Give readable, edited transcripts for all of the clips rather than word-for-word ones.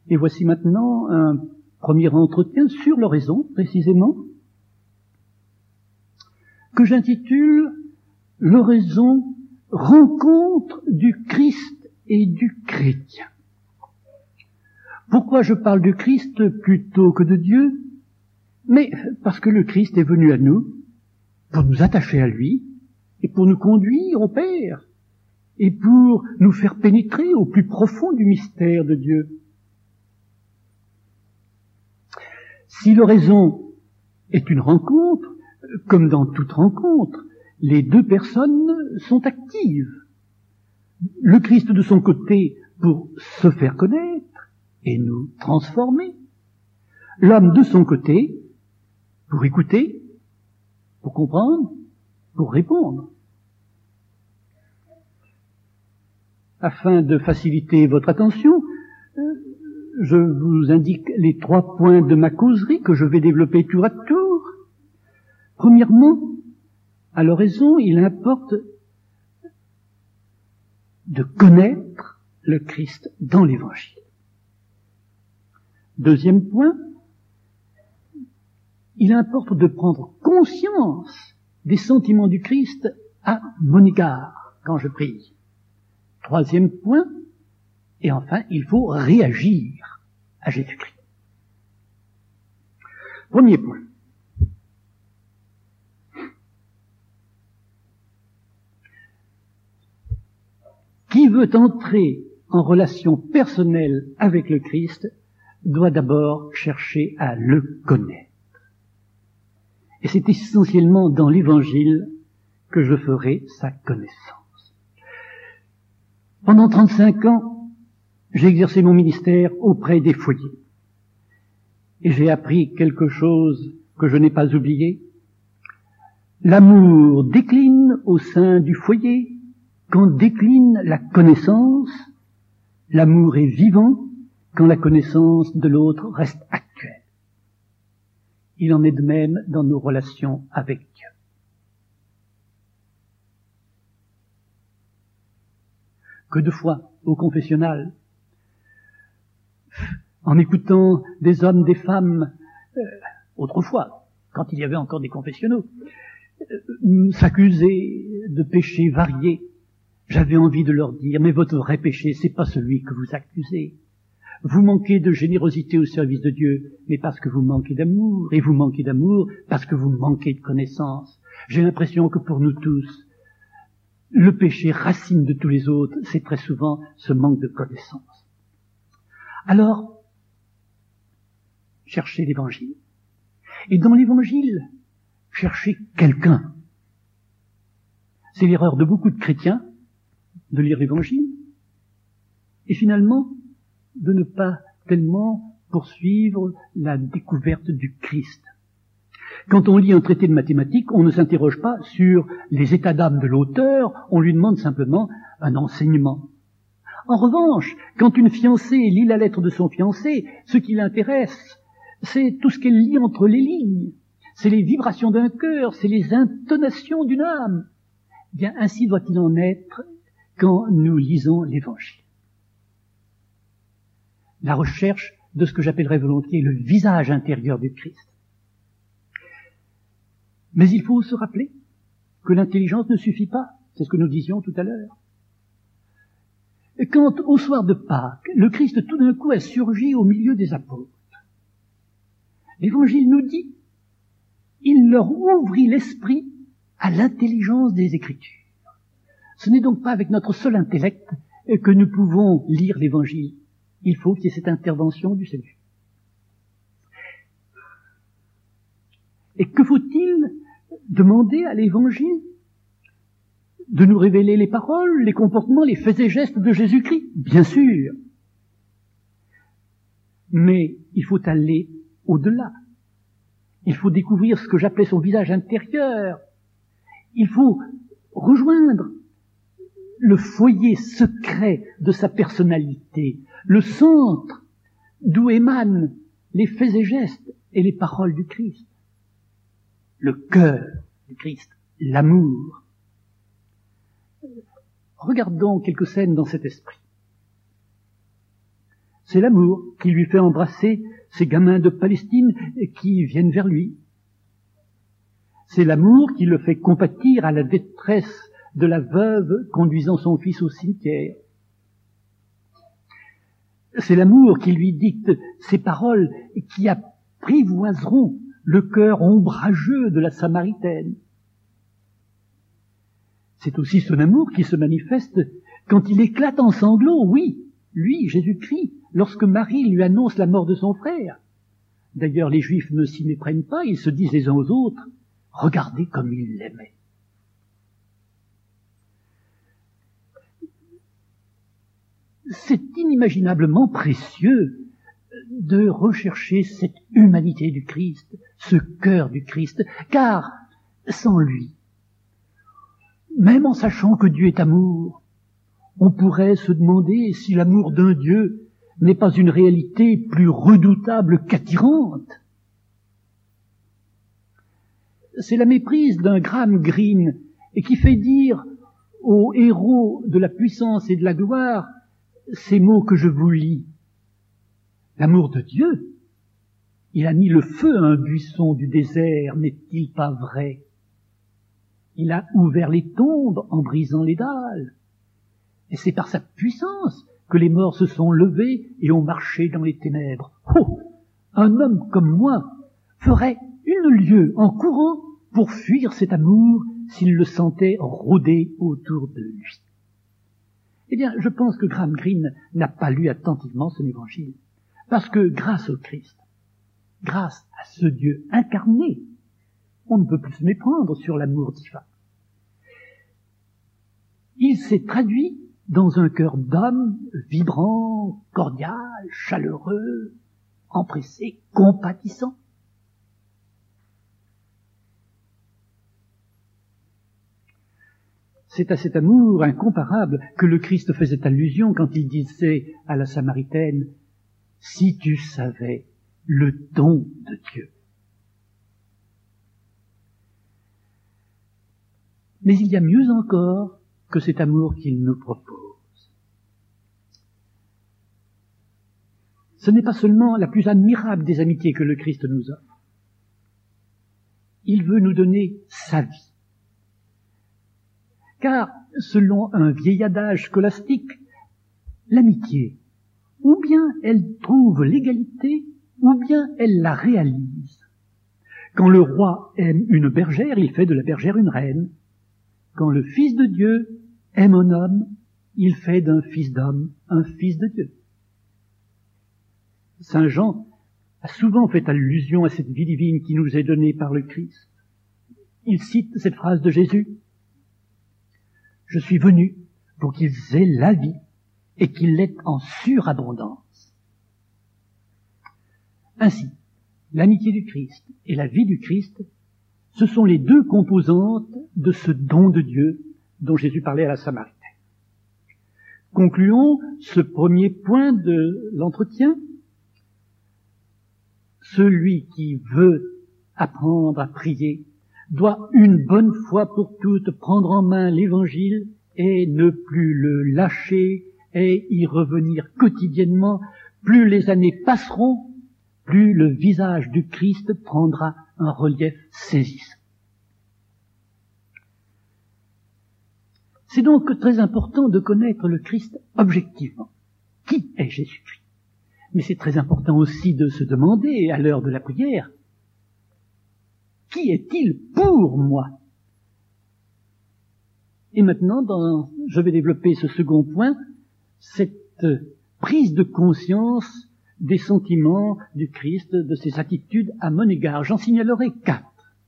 Et voici maintenant un premier entretien sur l'oraison, précisément, que j'intitule « L'oraison, rencontre du Christ et du chrétien ». Pourquoi je parle du Christ plutôt que de Dieu? Mais parce que le Christ est venu à nous pour nous attacher à lui et pour nous conduire au Père et pour nous faire pénétrer au plus profond du mystère de Dieu. Si l'oraison est une rencontre, comme dans toute rencontre, les deux personnes sont actives. Le Christ de son côté pour se faire connaître et nous transformer. L'homme de son côté pour écouter, pour comprendre, pour répondre. Afin de faciliter votre attention, je vous indique les 3 points de ma causerie que je vais développer tour à tour. Premièrement, à l'oraison, il importe de connaître le Christ dans l'Évangile. Deuxième point, il importe de prendre conscience des sentiments du Christ à mon égard quand je prie. Troisième point, et enfin, il faut réagir à Jésus-Christ. Premier point. Qui veut entrer en relation personnelle avec le Christ doit d'abord chercher à le connaître. Et c'est essentiellement dans l'Évangile que je ferai sa connaissance. Pendant 35 ans, j'ai exercé mon ministère auprès des foyers. Et j'ai appris quelque chose que je n'ai pas oublié. L'amour décline au sein du foyer quand décline la connaissance. L'amour est vivant quand la connaissance de l'autre reste actuelle. Il en est de même dans nos relations avec Dieu. Que de fois, au confessionnal, en écoutant des hommes, des femmes, autrefois, quand il y avait encore des confessionnaux, s'accuser de péchés variés, j'avais envie de leur dire, mais votre vrai péché, c'est pas celui que vous accusez. Vous manquez de générosité au service de Dieu, mais parce que vous manquez d'amour, et vous manquez d'amour parce que vous manquez de connaissance. J'ai l'impression que pour nous tous, le péché racine de tous les autres, c'est très souvent ce manque de connaissance. Alors, cherchez l'Évangile. Et dans l'Évangile, cherchez quelqu'un. C'est l'erreur de beaucoup de chrétiens de lire l'Évangile, et finalement, de ne pas tellement poursuivre la découverte du Christ. Quand on lit un traité de mathématiques, on ne s'interroge pas sur les états d'âme de l'auteur, on lui demande simplement un enseignement. En revanche, quand une fiancée lit la lettre de son fiancé, ce qui l'intéresse, c'est tout ce qu'elle lit entre les lignes, c'est les vibrations d'un cœur, c'est les intonations d'une âme. Bien, ainsi doit-il en être quand nous lisons l'Évangile. La recherche de ce que j'appellerais volontiers le visage intérieur du Christ. Mais il faut se rappeler que l'intelligence ne suffit pas, c'est ce que nous disions tout à l'heure. Quand, au soir de Pâques, le Christ tout d'un coup a surgi au milieu des apôtres, l'Évangile nous dit, il leur ouvrit l'esprit à l'intelligence des Écritures. Ce n'est donc pas avec notre seul intellect que nous pouvons lire l'Évangile. Il faut qu'il y ait cette intervention du Seigneur. Et que faut-il demander à l'Évangile? De nous révéler les paroles, les comportements, les faits et gestes de Jésus-Christ, bien sûr. Mais il faut aller au-delà. Il faut découvrir ce que j'appelais son visage intérieur. Il faut rejoindre le foyer secret de sa personnalité, le centre d'où émanent les faits et gestes et les paroles du Christ. Le cœur du Christ, l'amour. Regardons quelques scènes dans cet esprit. C'est l'amour qui lui fait embrasser ces gamins de Palestine qui viennent vers lui. C'est l'amour qui le fait compatir à la détresse de la veuve conduisant son fils au cimetière. C'est l'amour qui lui dicte ces paroles qui apprivoiseront le cœur ombrageux de la Samaritaine. C'est aussi son amour qui se manifeste quand il éclate en sanglots, oui, lui, Jésus-Christ, lorsque Marie lui annonce la mort de son frère. D'ailleurs, les Juifs ne s'y méprennent pas, ils se disent les uns aux autres, regardez comme il l'aimait. C'est inimaginablement précieux de rechercher cette humanité du Christ, ce cœur du Christ, car sans lui, même en sachant que Dieu est amour, on pourrait se demander si l'amour d'un Dieu n'est pas une réalité plus redoutable qu'attirante. C'est la méprise d'un Graham Greene qui fait dire aux héros de la puissance et de la gloire ces mots que je vous lis. L'amour de Dieu, il a mis le feu à un buisson du désert, n'est-il pas vrai? Il a ouvert les tombes en brisant les dalles. Et c'est par sa puissance que les morts se sont levés et ont marché dans les ténèbres. Oh, un homme comme moi ferait une lieue en courant pour fuir cet amour s'il le sentait rôder autour de lui. Eh bien, je pense que Graham Greene n'a pas lu attentivement son évangile. Parce que grâce au Christ, grâce à ce Dieu incarné, on ne peut plus se méprendre sur l'amour divin. Il s'est traduit dans un cœur d'homme vibrant, cordial, chaleureux, empressé, compatissant. C'est à cet amour incomparable que le Christ faisait allusion quand il disait à la Samaritaine « Si tu savais le don de Dieu ». Mais il y a mieux encore que cet amour qu'il nous propose. Ce n'est pas seulement la plus admirable des amitiés que le Christ nous offre. Il veut nous donner sa vie. Car, selon un vieil adage scolastique, l'amitié, ou bien elle trouve l'égalité, ou bien elle la réalise. Quand le roi aime une bergère, il fait de la bergère une reine. Quand le Fils de Dieu aime un homme, il fait d'un fils d'homme un fils de Dieu. Saint Jean a souvent fait allusion à cette vie divine qui nous est donnée par le Christ. Il cite cette phrase de Jésus. « Je suis venu pour qu'ils aient la vie et qu'ils l'aient en surabondance. » Ainsi, l'amitié du Christ et la vie du Christ, ce sont les deux composantes de ce don de Dieu dont Jésus parlait à la Samaritaine. Concluons ce premier point de l'entretien. Celui qui veut apprendre à prier doit une bonne fois pour toutes prendre en main l'Évangile et ne plus le lâcher et y revenir quotidiennement. Plus les années passeront, plus le visage du Christ prendra un relief saisissant. C'est donc très important de connaître le Christ objectivement. Qui est Jésus-Christ? Mais c'est très important aussi de se demander, à l'heure de la prière, qui est-il pour moi? Et maintenant, je vais développer ce second point, cette prise de conscience des sentiments du Christ, de ses attitudes à mon égard. J'en signalerai 4.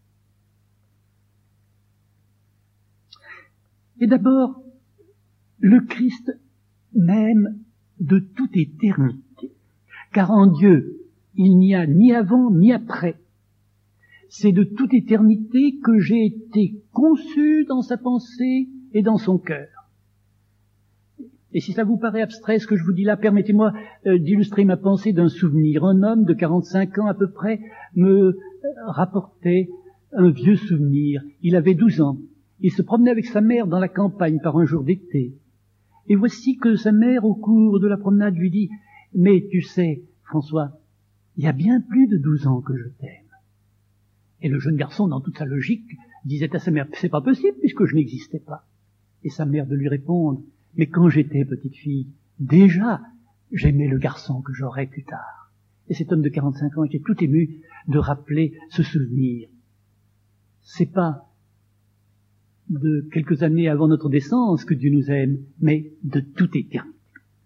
Et d'abord, le Christ m'aime de toute éternité, car en Dieu, il n'y a ni avant ni après. C'est de toute éternité que j'ai été conçu dans sa pensée et dans son cœur. Et si ça vous paraît abstrait ce que je vous dis là, permettez-moi d'illustrer ma pensée d'un souvenir. Un homme de 45 ans à peu près me rapportait un vieux souvenir. Il avait 12 ans. Il se promenait avec sa mère dans la campagne par un jour d'été. Et voici que sa mère, au cours de la promenade, lui dit « Mais tu sais, François, il y a bien plus de 12 ans que je t'aime. Et le jeune garçon, dans toute sa logique, disait à sa mère, c'est pas possible puisque je n'existais pas. Et sa mère de lui répondre, mais quand j'étais petite fille, déjà, j'aimais le garçon que j'aurais plus tard. Et cet homme de 45 ans était tout ému de rappeler ce souvenir. C'est pas de quelques années avant notre naissance que Dieu nous aime, mais de toute éternité.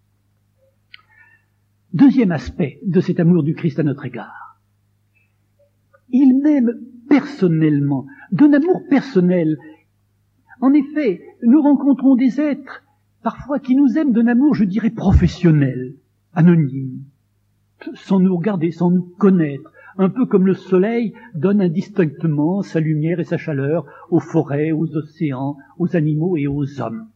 Deuxième aspect de cet amour du Christ à notre égard. Il m'aime personnellement, d'un amour personnel. En effet, nous rencontrons des êtres, parfois, qui nous aiment d'un amour, je dirais, professionnel, anonyme, sans nous regarder, sans nous connaître, un peu comme le soleil donne indistinctement sa lumière et sa chaleur aux forêts, aux océans, aux animaux et aux hommes.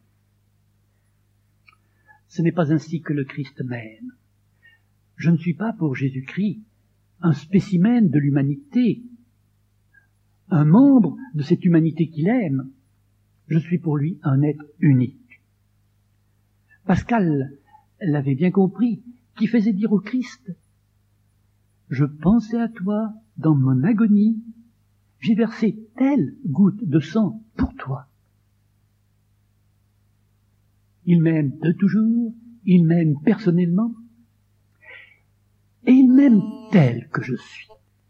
Ce n'est pas ainsi que le Christ m'aime. Je ne suis pas pour Jésus-Christ un spécimen de l'humanité, un membre de cette humanité qu'il aime. Je suis pour lui un être unique. Pascal l'avait bien compris, qui faisait dire au Christ, « Je pensais à toi dans mon agonie, j'ai versé telle goutte de sang pour toi. » Il m'aime de toujours, il m'aime personnellement, et il m'aime tel que je suis.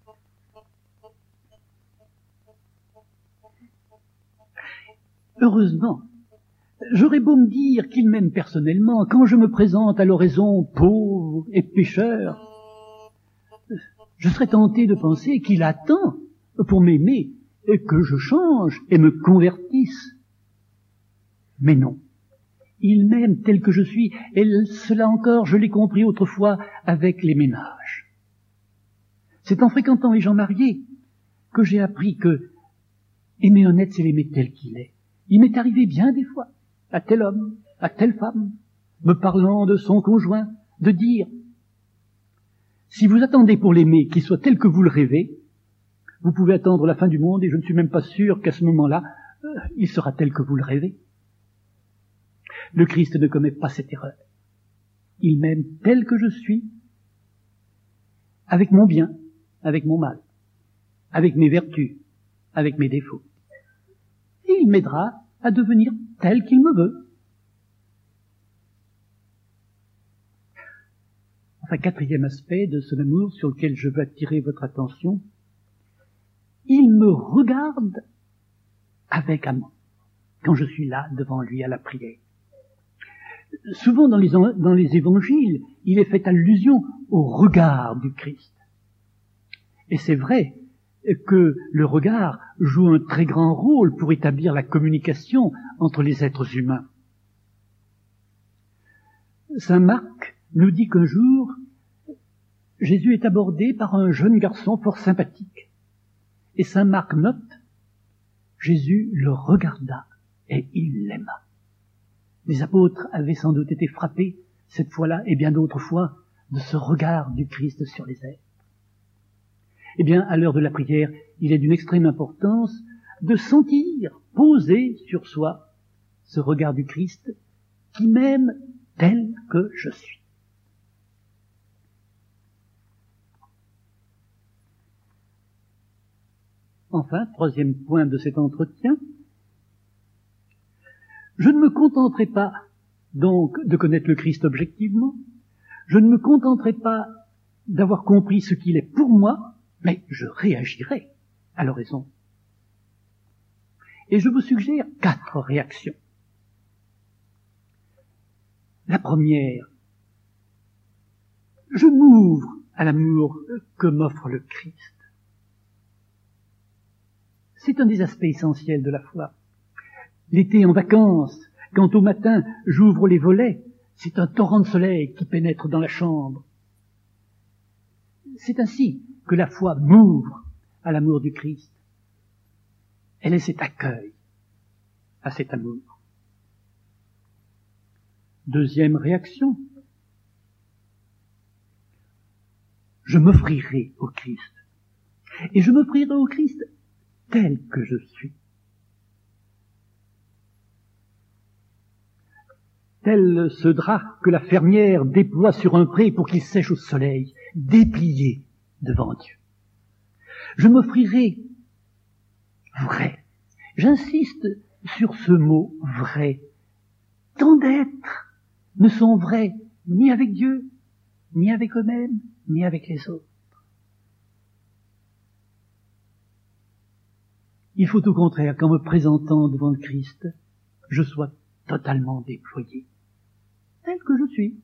Heureusement, j'aurais beau me dire qu'il m'aime personnellement, quand je me présente à l'oraison pauvre et pécheur, je serais tenté de penser qu'il attend pour m'aimer et que je change et me convertisse. Mais non, il m'aime tel que je suis, et cela encore, je l'ai compris autrefois avec les ménages. C'est en fréquentant les gens mariés que j'ai appris que aimer un être, c'est l'aimer tel qu'il est. Il m'est arrivé bien des fois, à tel homme, à telle femme, me parlant de son conjoint, de dire, si vous attendez pour l'aimer qu'il soit tel que vous le rêvez, vous pouvez attendre la fin du monde et je ne suis même pas sûr qu'à ce moment-là, il sera tel que vous le rêvez. Le Christ ne commet pas cette erreur. Il m'aime tel que je suis, avec mon bien, avec mon mal, avec mes vertus, avec mes défauts. Et il m'aidera à devenir tel qu'il me veut. Enfin, quatrième aspect de son amour sur lequel je veux attirer votre attention, il me regarde avec amour quand je suis là devant lui à la prière. Souvent dans les évangiles, il est fait allusion au regard du Christ. Et c'est vrai que le regard joue un très grand rôle pour établir la communication entre les êtres humains. Saint Marc nous dit qu'un jour, Jésus est abordé par un jeune garçon fort sympathique. Et Saint Marc note, Jésus le regarda et il l'aima. Les apôtres avaient sans doute été frappés, cette fois-là et bien d'autres fois, de ce regard du Christ sur les êtres. Eh bien, à l'heure de la prière, il est d'une extrême importance de sentir poser sur soi ce regard du Christ qui m'aime tel que je suis. Enfin, troisième point de cet entretien, je ne me contenterai pas donc de connaître le Christ objectivement, je ne me contenterai pas d'avoir compris ce qu'il est pour moi, mais je réagirai à l'oraison. Et je vous suggère 4 réactions. La première, je m'ouvre à l'amour que m'offre le Christ. C'est un des aspects essentiels de la foi. L'été en vacances, quand au matin j'ouvre les volets, c'est un torrent de soleil qui pénètre dans la chambre. C'est ainsi que la foi m'ouvre à l'amour du Christ. Elle est cet accueil à cet amour. Deuxième réaction, je m'offrirai au Christ. Et je m'offrirai au Christ tel que je suis. tel ce drap que la fermière déploie sur un pré pour qu'il sèche au soleil, déplié devant Dieu. Je m'offrirai vrai. J'insiste sur ce mot vrai. Tant d'êtres ne sont vrais ni avec Dieu, ni avec eux-mêmes, ni avec les autres. Il faut au contraire qu'en me présentant devant le Christ, je sois totalement déployé, tel que je suis.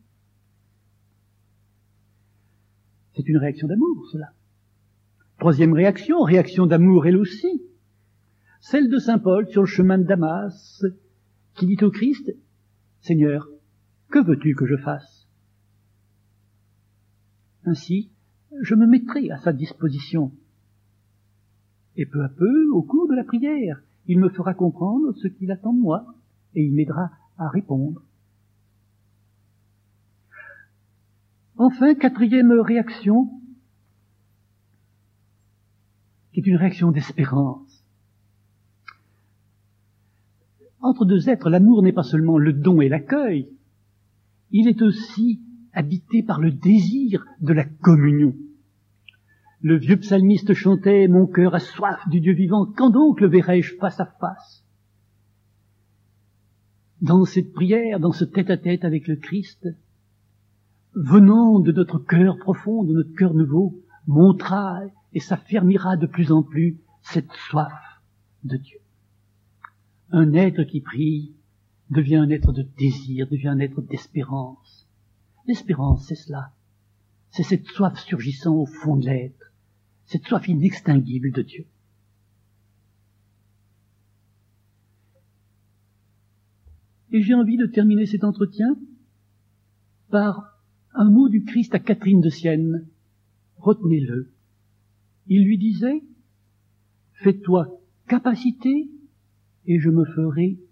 C'est une réaction d'amour, cela. Troisième réaction, réaction d'amour elle aussi, celle de saint Paul sur le chemin de Damas, qui dit au Christ, « Seigneur, que veux-tu que je fasse ?» Ainsi, je me mettrai à sa disposition. Et peu à peu, au cours de la prière, il me fera comprendre ce qu'il attend de moi, et il m'aidera à répondre. Enfin, quatrième réaction, qui est une réaction d'espérance. Entre deux êtres, l'amour n'est pas seulement le don et l'accueil, il est aussi habité par le désir de la communion. Le vieux psalmiste chantait « Mon cœur a soif du Dieu vivant, quand donc le verrai-je face à face ?» Dans cette prière, dans ce tête-à-tête avec le Christ, venant de notre cœur profond, de notre cœur nouveau, montera et s'affermira de plus en plus cette soif de Dieu. Un être qui prie devient un être de désir, devient un être d'espérance. L'espérance, c'est cela. C'est cette soif surgissant au fond de l'être, cette soif inextinguible de Dieu. Et j'ai envie de terminer cet entretien par un mot du Christ à Catherine de Sienne. Retenez-le. Il lui disait, « Fais-toi capacité et je me ferai torrent. »